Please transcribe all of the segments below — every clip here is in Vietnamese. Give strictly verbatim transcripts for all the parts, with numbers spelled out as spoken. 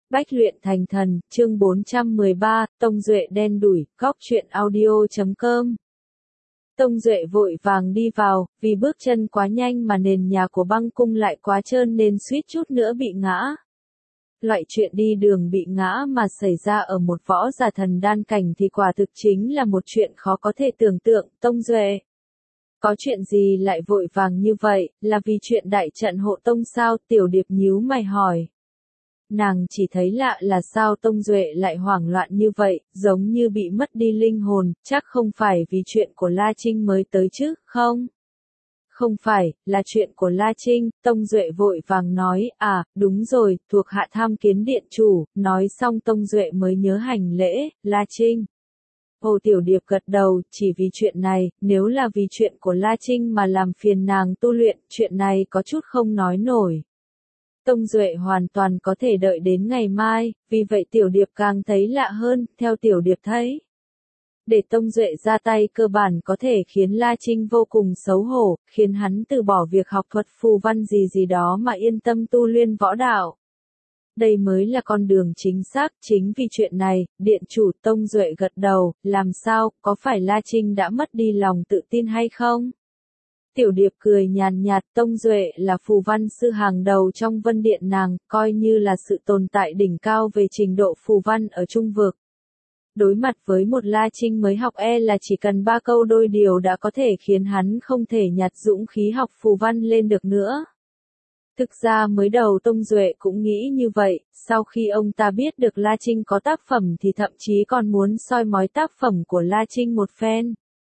Bách luyện thành thần, chương bốn trăm mười ba, Tông Duệ đen đủi, góc truyện audio chấm com. Tông Duệ vội vàng đi vào, vì bước chân quá nhanh mà nền nhà của băng cung lại quá trơn nên suýt chút nữa bị ngã. Loại chuyện đi đường bị ngã mà xảy ra ở một võ giả thần đan cảnh thì quả thực chính là một chuyện khó có thể tưởng tượng. Tông Duệ, có chuyện gì lại vội vàng như vậy, là vì chuyện đại trận hộ tông sao? Tiểu Điệp nhíu mày hỏi. Nàng chỉ thấy lạ là sao Tông Duệ lại hoảng loạn như vậy, giống như bị mất đi linh hồn, chắc không phải vì chuyện của La Trinh mới tới chứ, không? Không phải, là chuyện của La Trinh. Tông Duệ vội vàng nói, à, đúng rồi, thuộc hạ tham kiến điện chủ. Nói xong Tông Duệ mới nhớ hành lễ. La Trinh. Hồ Tiểu Điệp gật đầu, chỉ vì chuyện này, nếu là vì chuyện của La Trinh mà làm phiền nàng tu luyện, chuyện này có chút không nói nổi. Tông Duệ hoàn toàn có thể đợi đến ngày mai, vì vậy Tiểu Điệp càng thấy lạ hơn. Theo Tiểu Điệp thấy, để Tông Duệ ra tay cơ bản có thể khiến La Trinh vô cùng xấu hổ, khiến hắn từ bỏ việc học thuật phù văn gì gì đó mà yên tâm tu luyện võ đạo. Đây mới là con đường chính xác. Chính vì chuyện này, điện chủ. Tông Duệ gật đầu, làm sao, có phải La Trinh đã mất đi lòng tự tin hay không? Tiểu Điệp cười nhàn nhạt, Tông Duệ là phù văn sư hàng đầu trong Vân Điện nàng, coi như là sự tồn tại đỉnh cao về trình độ phù văn ở Trung Vực. Đối mặt với một La Trinh mới học e là chỉ cần ba câu đôi điều đã có thể khiến hắn không thể nhặt dũng khí học phù văn lên được nữa. Thực ra mới đầu Tông Duệ cũng nghĩ như vậy, sau khi ông ta biết được La Trinh có tác phẩm thì thậm chí còn muốn soi mói tác phẩm của La Trinh một phen.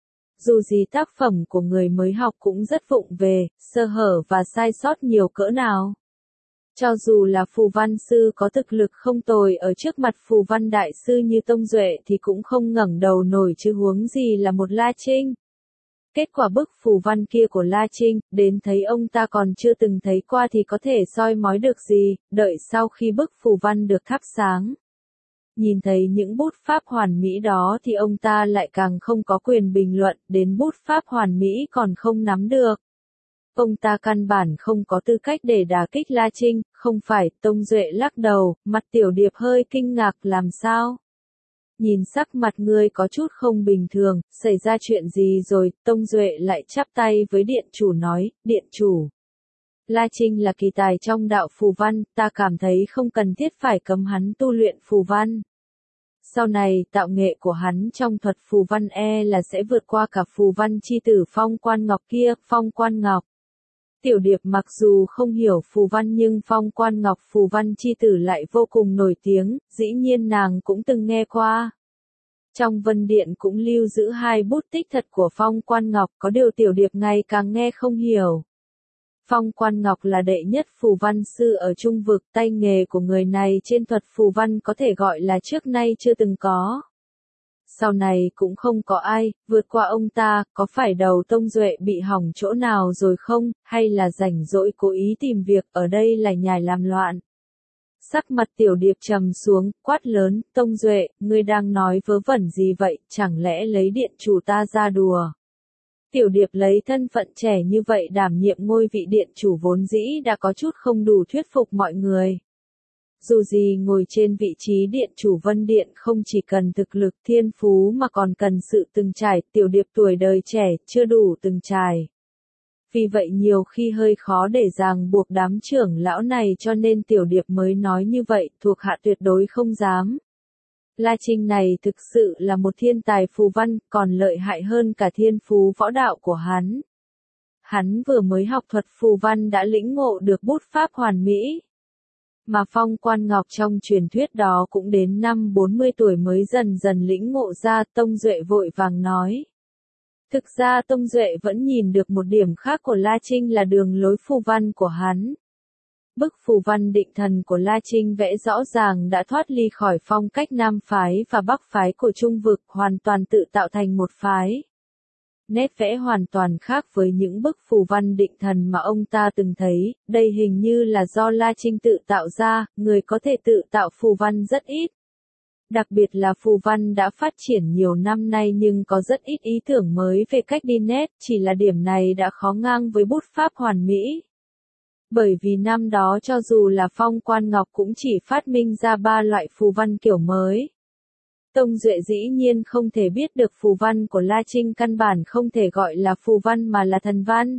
Dù gì tác phẩm của người mới học cũng rất vụng về, sơ hở và sai sót nhiều cỡ nào. Cho dù là phù văn sư có thực lực không tồi ở trước mặt phù văn đại sư như Tông Duệ thì cũng không ngẩng đầu nổi chứ huống gì là một La Trinh. Kết quả bức phù văn kia của La Trinh, đến thấy ông ta còn chưa từng thấy qua thì có thể soi mói được gì, đợi sau khi bức phù văn được thắp sáng. Nhìn thấy những bút pháp hoàn mỹ đó thì ông ta lại càng không có quyền bình luận, đến bút pháp hoàn mỹ còn không nắm được. Ông ta căn bản không có tư cách để đả kích La Trinh, không phải. Tông Duệ lắc đầu, mặt Tiểu Điệp hơi kinh ngạc, làm sao? Nhìn sắc mặt ngươi có chút không bình thường, xảy ra chuyện gì rồi? Tông Duệ lại chắp tay với điện chủ nói, điện chủ. La Trinh là kỳ tài trong đạo phù văn, ta cảm thấy không cần thiết phải cấm hắn tu luyện phù văn. Sau này, tạo nghệ của hắn trong thuật phù văn e là sẽ vượt qua cả phù văn chi tử Phong Quan Ngọc kia. Phong Quan Ngọc. Tiểu Điệp mặc dù không hiểu phù văn nhưng Phong Quan Ngọc phù văn chi tử lại vô cùng nổi tiếng, dĩ nhiên nàng cũng từng nghe qua. Trong Vân Điện cũng lưu giữ hai bút tích thật của Phong Quan Ngọc, có điều Tiểu Điệp ngày càng nghe không hiểu. Phong Quan Ngọc là đệ nhất phù văn sư ở Trung Vực, tay nghề của người này trên thuật phù văn có thể gọi là trước nay chưa từng có. Sau này cũng không có ai vượt qua ông ta. Có phải đầu Tông Duệ bị hỏng chỗ nào rồi không, hay là rảnh rỗi cố ý tìm việc ở đây là nhài làm loạn? Sắc mặt Tiểu Điệp trầm xuống, quát lớn, Tông Duệ, ngươi đang nói vớ vẩn gì vậy, chẳng lẽ lấy điện chủ ta ra đùa? Tiểu Điệp lấy thân phận trẻ như vậy đảm nhiệm ngôi vị điện chủ vốn dĩ đã có chút không đủ thuyết phục mọi người. Dù gì ngồi trên vị trí điện chủ Vân Điện không chỉ cần thực lực thiên phú mà còn cần sự từng trải. Tiểu Điệp tuổi đời trẻ, chưa đủ từng trải. Vì vậy nhiều khi hơi khó để ràng buộc đám trưởng lão này, cho nên Tiểu Điệp mới nói như vậy, thuộc hạ tuyệt đối không dám. La Trinh này thực sự là một thiên tài phù văn, còn lợi hại hơn cả thiên phú võ đạo của hắn. Hắn vừa mới học thuật phù văn đã lĩnh ngộ được bút pháp hoàn mỹ. Mà Phong Quan Ngọc trong truyền thuyết đó cũng đến năm bốn mươi tuổi mới dần dần lĩnh ngộ ra. Tông Duệ vội vàng nói. Thực ra Tông Duệ vẫn nhìn được một điểm khác của La Trinh là đường lối phù văn của hắn. Bức phù văn định thần của La Trinh vẽ rõ ràng đã thoát ly khỏi phong cách Nam phái và Bắc phái của Trung Vực, hoàn toàn tự tạo thành một phái. Nét vẽ hoàn toàn khác với những bức phù văn định thần mà ông ta từng thấy, đây hình như là do La Trinh tự tạo ra, người có thể tự tạo phù văn rất ít. Đặc biệt là phù văn đã phát triển nhiều năm nay nhưng có rất ít ý tưởng mới về cách đi nét, chỉ là điểm này đã khó ngang với bút pháp hoàn mỹ. Bởi vì năm đó cho dù là Phong Quan Ngọc cũng chỉ phát minh ra ba loại phù văn kiểu mới. Tông Duệ dĩ nhiên không thể biết được phù văn của La Trinh căn bản không thể gọi là phù văn mà là thần văn.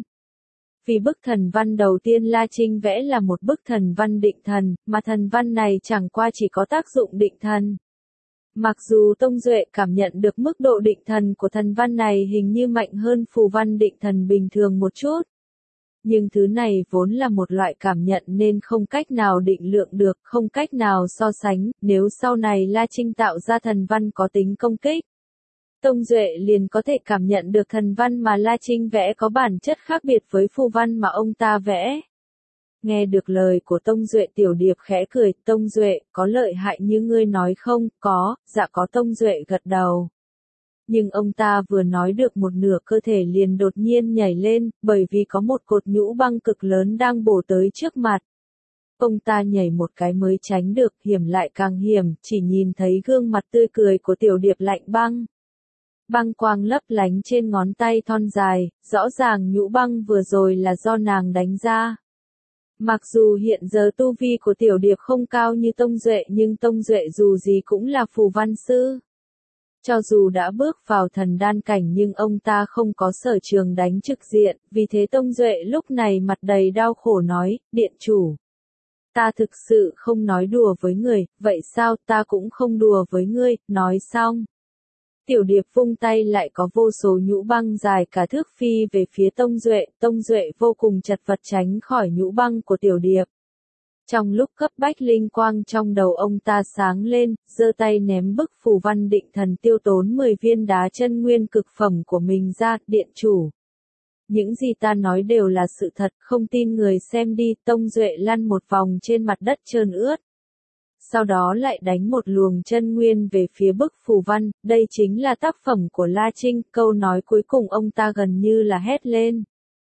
Vì bức thần văn đầu tiên La Trinh vẽ là một bức thần văn định thần, mà thần văn này chẳng qua chỉ có tác dụng định thần. Mặc dù Tông Duệ cảm nhận được mức độ định thần của thần văn này hình như mạnh hơn phù văn định thần bình thường một chút. Nhưng thứ này vốn là một loại cảm nhận nên không cách nào định lượng được, không cách nào so sánh, nếu sau này La Trinh tạo ra thần văn có tính công kích. Tông Duệ liền có thể cảm nhận được thần văn mà La Trinh vẽ có bản chất khác biệt với phù văn mà ông ta vẽ. Nghe được lời của Tông Duệ Tiểu Điệp khẽ cười, Tông Duệ, có lợi hại như ngươi nói không? Có, dạ có. Tông Duệ gật đầu. Nhưng ông ta vừa nói được một nửa cơ thể liền đột nhiên nhảy lên, bởi vì có một cột nhũ băng cực lớn đang bổ tới trước mặt. Ông ta nhảy một cái mới tránh được, hiểm lại càng hiểm, chỉ nhìn thấy gương mặt tươi cười của Tiểu Điệp lạnh băng. Băng quang lấp lánh trên ngón tay thon dài, rõ ràng nhũ băng vừa rồi là do nàng đánh ra. Mặc dù hiện giờ tu vi của Tiểu Điệp không cao như Tông Duệ nhưng Tông Duệ dù gì cũng là phù văn sư. Cho dù đã bước vào thần đan cảnh nhưng ông ta không có sở trường đánh trực diện, vì thế Tông Duệ lúc này mặt đầy đau khổ nói, điện chủ. Ta thực sự không nói đùa với người, vậy sao ta cũng không đùa với ngươi, nói xong. Tiểu Điệp vung tay lại có vô số nhũ băng dài cả thước phi về phía Tông Duệ, Tông Duệ vô cùng chật vật tránh khỏi nhũ băng của Tiểu Điệp. Trong lúc cấp bách linh quang trong đầu ông ta sáng lên, giơ tay ném bức phù văn định thần tiêu tốn mười viên đá chân nguyên cực phẩm của mình ra, điện chủ. Những gì ta nói đều là sự thật, không tin người xem đi. Tông Duệ lăn một vòng trên mặt đất trơn ướt. Sau đó lại đánh một luồng chân nguyên về phía bức phù văn, đây chính là tác phẩm của La Trinh, câu nói cuối cùng ông ta gần như là hét lên.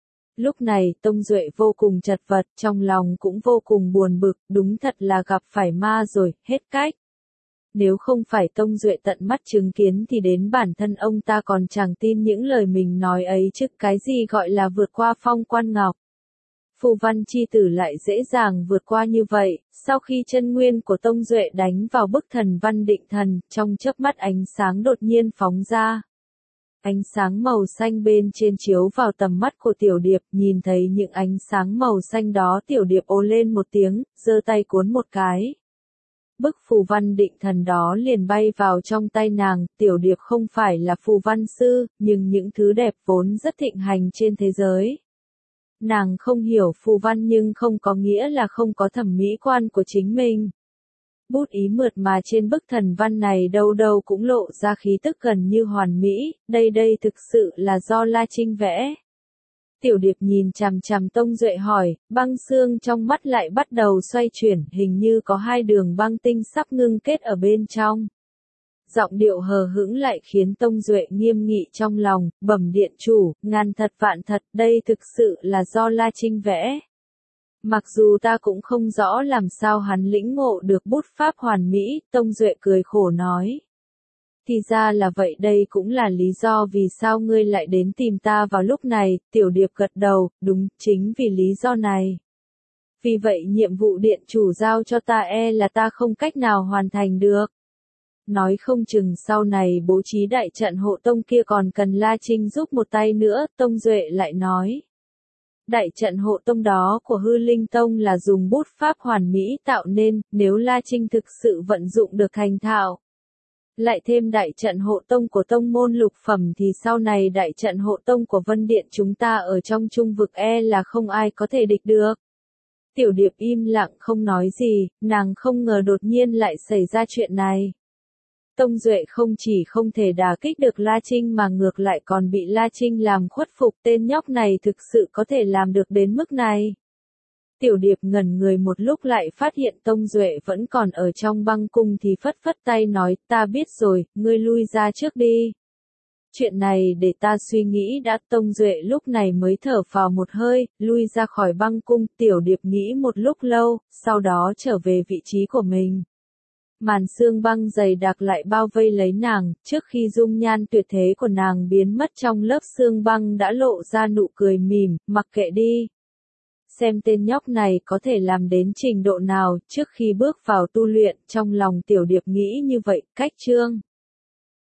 Lúc này Tông Duệ vô cùng chật vật, trong lòng cũng vô cùng buồn bực, đúng thật là gặp phải ma rồi, hết cách. Nếu không phải Tông Duệ tận mắt chứng kiến thì đến bản thân ông ta còn chẳng tin những lời mình nói ấy chứ cái gì gọi là vượt qua Phong Quan Ngọc. Phù văn chi tử lại dễ dàng vượt qua như vậy, sau khi chân nguyên của Tông Duệ đánh vào bức thần văn định thần, trong chớp mắt ánh sáng đột nhiên phóng ra. Ánh sáng màu xanh bên trên chiếu vào tầm mắt của Tiểu Điệp, nhìn thấy những ánh sáng màu xanh đó Tiểu Điệp ồ lên một tiếng, giơ tay cuốn một cái. Bức phù văn định thần đó liền bay vào trong tay nàng, Tiểu Điệp không phải là phù văn sư, nhưng những thứ đẹp vốn rất thịnh hành trên thế giới. Nàng không hiểu phù văn nhưng không có nghĩa là không có thẩm mỹ quan của chính mình. Bút ý mượt mà trên bức thần văn này đâu đâu cũng lộ ra khí tức gần như hoàn mỹ, đây đây thực sự là do La Trinh vẽ. Tiểu Điệp nhìn chằm chằm Tông Duệ hỏi, băng xương trong mắt lại bắt đầu xoay chuyển, hình như có hai đường băng tinh sắp ngưng kết ở bên trong. Giọng điệu hờ hững lại khiến Tông Duệ nghiêm nghị trong lòng, bẩm điện chủ, ngàn thật vạn thật, đây thực sự là do La Trinh vẽ. Mặc dù ta cũng không rõ làm sao hắn lĩnh ngộ được bút pháp hoàn mỹ, Tông Duệ cười khổ nói. Thì ra là vậy, đây cũng là lý do vì sao ngươi lại đến tìm ta vào lúc này. Tiểu Điệp gật đầu, đúng, chính vì lý do này. Vì vậy nhiệm vụ điện chủ giao cho ta e là ta không cách nào hoàn thành được. Nói không chừng sau này bố trí đại trận hộ tông kia còn cần La Trinh giúp một tay nữa, Tông Duệ lại nói. Đại trận hộ tông đó của Hư Linh Tông là dùng bút pháp hoàn mỹ tạo nên, nếu La Trinh thực sự vận dụng được thành thạo. Lại thêm đại trận hộ tông của tông môn lục phẩm thì sau này đại trận hộ tông của Vân Điện chúng ta ở trong trung vực e là không ai có thể địch được. Tiểu Điệp im lặng không nói gì, nàng không ngờ đột nhiên lại xảy ra chuyện này. Tông Duệ không chỉ không thể đả kích được La Trinh mà ngược lại còn bị La Trinh làm khuất phục, tên nhóc này thực sự có thể làm được đến mức này. Tiểu Điệp ngẩn người một lúc lại phát hiện Tông Duệ vẫn còn ở trong băng cung thì phất phất tay nói, ta biết rồi, ngươi lui ra trước đi. Chuyện này để ta suy nghĩ đã. Tông Duệ lúc này mới thở phào một hơi, lui ra khỏi băng cung. Tiểu Điệp nghĩ một lúc lâu, sau đó trở về vị trí của mình. Màn sương băng dày đặc lại bao vây lấy nàng, trước khi dung nhan tuyệt thế của nàng biến mất trong lớp sương băng đã lộ ra nụ cười mỉm, mặc kệ đi. xem tên nhóc này có thể làm đến trình độ nào trước khi bước vào tu luyện, trong lòng Tiểu Điệp nghĩ như vậy, cách Trương